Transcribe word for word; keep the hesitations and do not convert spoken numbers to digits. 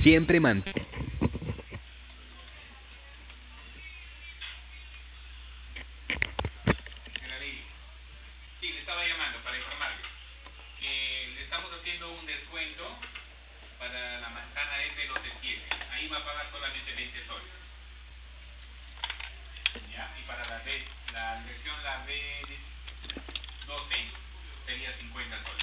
Siempre mantén. Sí, le estaba llamando para informarle que le estamos haciendo un descuento para la manzana F doce siete. Ahí va a pagar solamente veinte soles. ¿Ya? Y para la, B, la versión la B doce sería cincuenta soles.